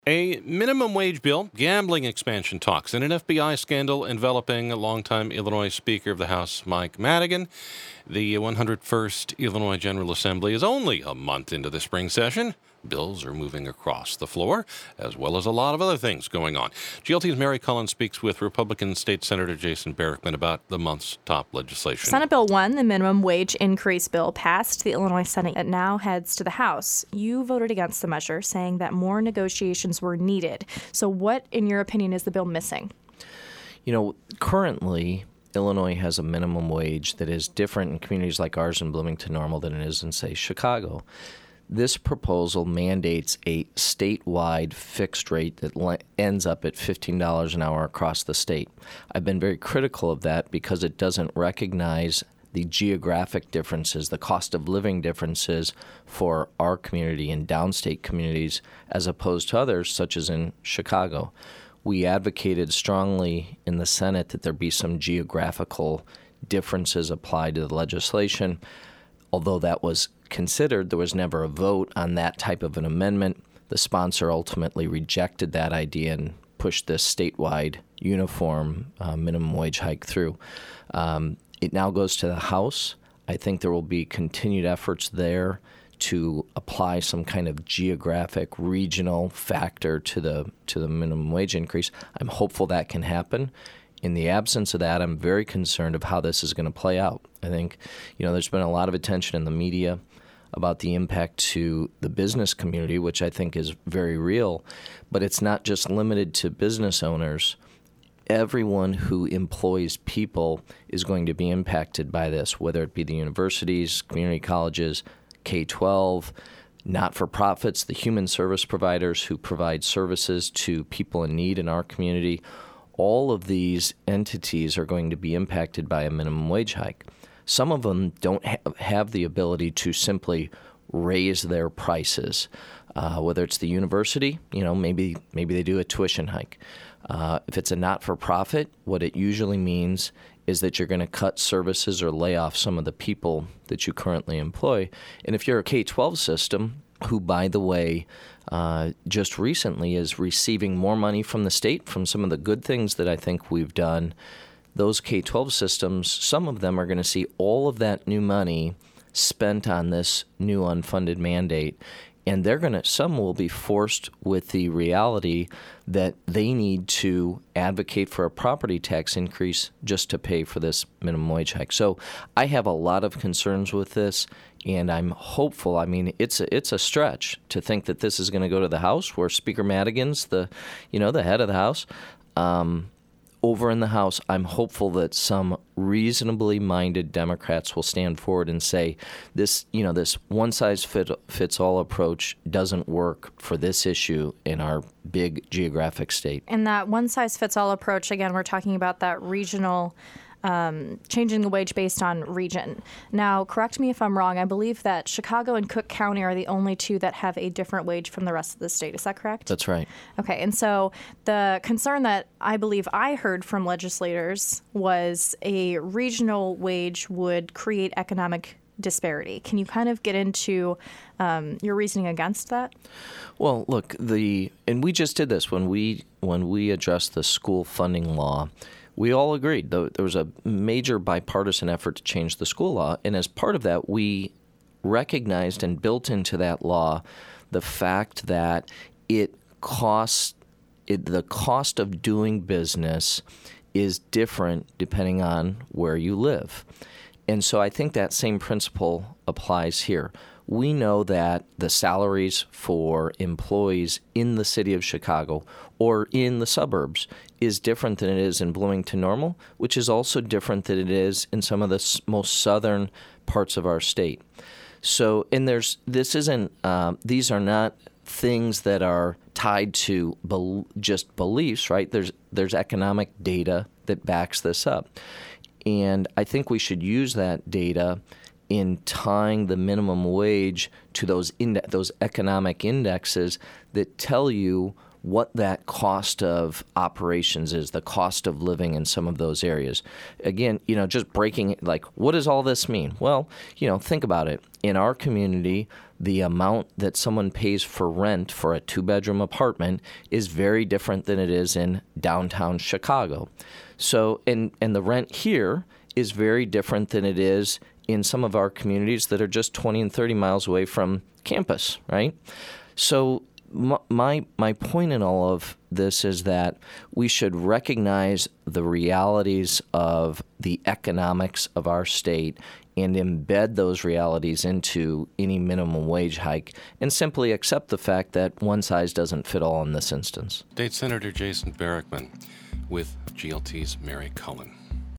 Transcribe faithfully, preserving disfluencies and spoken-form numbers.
A minimum wage bill, gambling expansion talks, and an F B I scandal enveloping longtime Illinois Speaker of the House Mike Madigan. The one hundred first Illinois General Assembly is only a month into the spring session. Bills are moving across the floor, as well as a lot of other things going on. G L T's Mary Cullen speaks with Republican State Senator Jason Barickman about the month's top legislation. Senate Bill one, the minimum wage increase bill, passed the Illinois Senate. It now heads to the House. You voted against the measure, saying that more negotiations were needed. So what, in your opinion, is the bill missing? You know, currently, Illinois has a minimum wage that is different in communities like ours in Bloomington-Normal than it is in, say, Chicago. This proposal mandates a statewide fixed rate that le- ends up at fifteen dollars an hour across the state. I've been very critical of that because it doesn't recognize the geographic differences, the cost of living differences for our community and downstate communities as opposed to others, such as in Chicago. We advocated strongly in the Senate that there be some geographical differences applied to the legislation. Although that was considered, there was never a vote on that type of an amendment. The sponsor ultimately rejected that idea and pushed this statewide uniform uh, minimum wage hike through. Um, it now goes to the House. I think there will be continued efforts there to apply some kind of geographic, regional factor to the to the minimum wage increase. I'm hopeful that can happen. In the absence of that, I'm very concerned of how this is going to play out. I think, you know, there's been a lot of attention in the media about the impact to the business community, which I think is very real, but it's not just limited to business owners. Everyone who employs people is going to be impacted by this, whether it be the universities, community colleges, K twelve, not-for-profits, the human service providers who provide services to people in need in our community. All of these entities are going to be impacted by a minimum wage hike. Some of them don't ha- have the ability to simply raise their prices, uh, whether it's the university, you know, maybe maybe they do a tuition hike. Uh, if it's a not-for-profit, what it usually means is that you're going to cut services or lay off some of the people that you currently employ. And if you're a K twelve system, who, by the way, uh, just recently is receiving more money from the state from some of the good things that I think we've done, those K twelve systems, some of them are going to see all of that new money spent on this new unfunded mandate. And they're going to, some will be forced with the reality that they need to advocate for a property tax increase just to pay for this minimum wage hike. So I have a lot of concerns with this, and I'm hopeful. I mean, it's a, it's a stretch to think that this is going to go to the House, where Speaker Madigan's the, you know, the head of the House. Um, Over in the House, I'm hopeful that some reasonably minded Democrats will stand forward and say this, you know, this one-size-fits-all approach doesn't work for this issue in our big geographic state. And that one-size-fits-all approach, again, we're talking about that regional Um, changing the wage based on region. Now, correct me if I'm wrong, I believe that Chicago and Cook County are the only two that have a different wage from the rest of the state. Is that correct? That's right. Okay, and so the concern that I believe I heard from legislators was a regional wage would create economic disparity. Can you kind of get into um, your reasoning against that? Well, look, the and we just did this when we when we addressed the school funding law. We all agreed. There was a major bipartisan effort to change the school law, and as part of that, we recognized and built into that law the fact that it costs it, the cost of doing business is different depending on where you live. And so I think that same principle applies here. We know that the salaries for employees in the city of Chicago or in the suburbs is different than it is in Bloomington-Normal, which is also different than it is in some of the s- most southern parts of our state. So, and there's this isn't uh, these are not things that are tied to bel- just beliefs, right? There's there's economic data that backs this up, and I think we should use that data in tying the minimum wage to those inde- those economic indexes that tell you what that cost of operations is, the cost of living in some of those areas. Again, you know, just breaking it, like, what does all this mean? Well, you know, think about it. In our community, the amount that someone pays for rent for a two-bedroom apartment is very different than it is in downtown Chicago. So, and, and the rent here is very different than it is in some of our communities that are just twenty and thirty miles away from campus, right? So my my point in all of this is that we should recognize the realities of the economics of our state and embed those realities into any minimum wage hike and simply accept the fact that one size doesn't fit all in this instance. State Senator Jason Barackman with G L T's Mary Cullen.